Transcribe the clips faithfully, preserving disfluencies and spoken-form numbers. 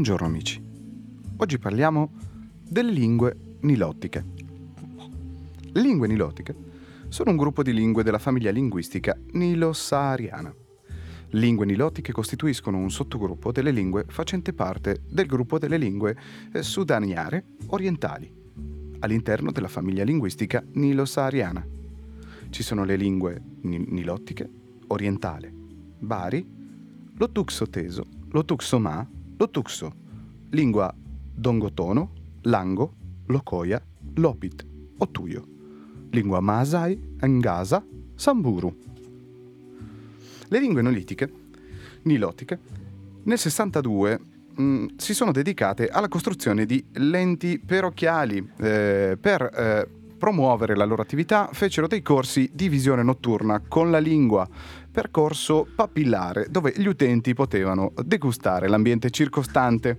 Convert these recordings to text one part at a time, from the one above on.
Buongiorno amici, oggi parliamo delle lingue nilottiche. Le lingue nilottiche sono un gruppo di lingue della famiglia linguistica nilo-sahariana. Le lingue nilottiche costituiscono un sottogruppo delle lingue facente parte del gruppo delle lingue eh, sudaniane orientali, all'interno della famiglia linguistica nilo-sahariana. Ci sono le lingue ni- nilottiche, orientale, Bari, lo tuxo teso, lo tuxo ma, lo tuxo, lingua dongotono, lango, lokoya, lopit, otuyo, lingua Masai, Ngasa, Samburu. Le lingue nolitiche, nilotiche, nel sessantadue mh, si sono dedicate alla costruzione di lenti per occhiali. Eh, per eh, promuovere la loro attività fecero dei corsi di visione notturna con la lingua, percorso papillare, dove gli utenti potevano degustare l'ambiente circostante.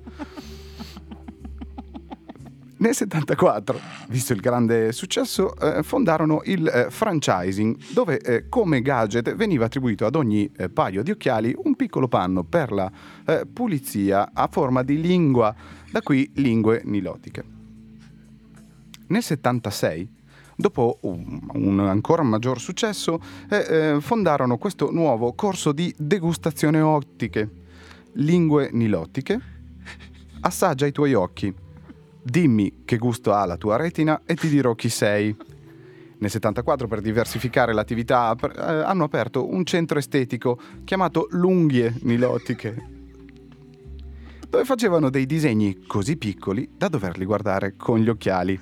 Nel settantaquattro, visto il grande successo, eh, fondarono il eh, franchising, dove eh, come gadget veniva attribuito ad ogni eh, paio di occhiali un piccolo panno per la eh, pulizia a forma di lingua, da qui lingue nilotiche. Nel settantasei, dopo un, un ancora maggior successo, eh, eh, fondarono questo nuovo corso di degustazione ottiche, lingue nilotiche. Assaggia i tuoi occhi. Dimmi che gusto ha la tua retina e ti dirò chi sei. Nel settantaquattro, per diversificare l'attività, eh, hanno aperto un centro estetico chiamato L'Unghie Nilotiche, dove facevano dei disegni così piccoli da doverli guardare con gli occhiali.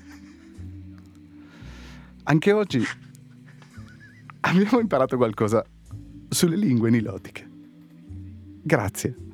Anche oggi abbiamo imparato qualcosa sulle lingue nilotiche. Grazie.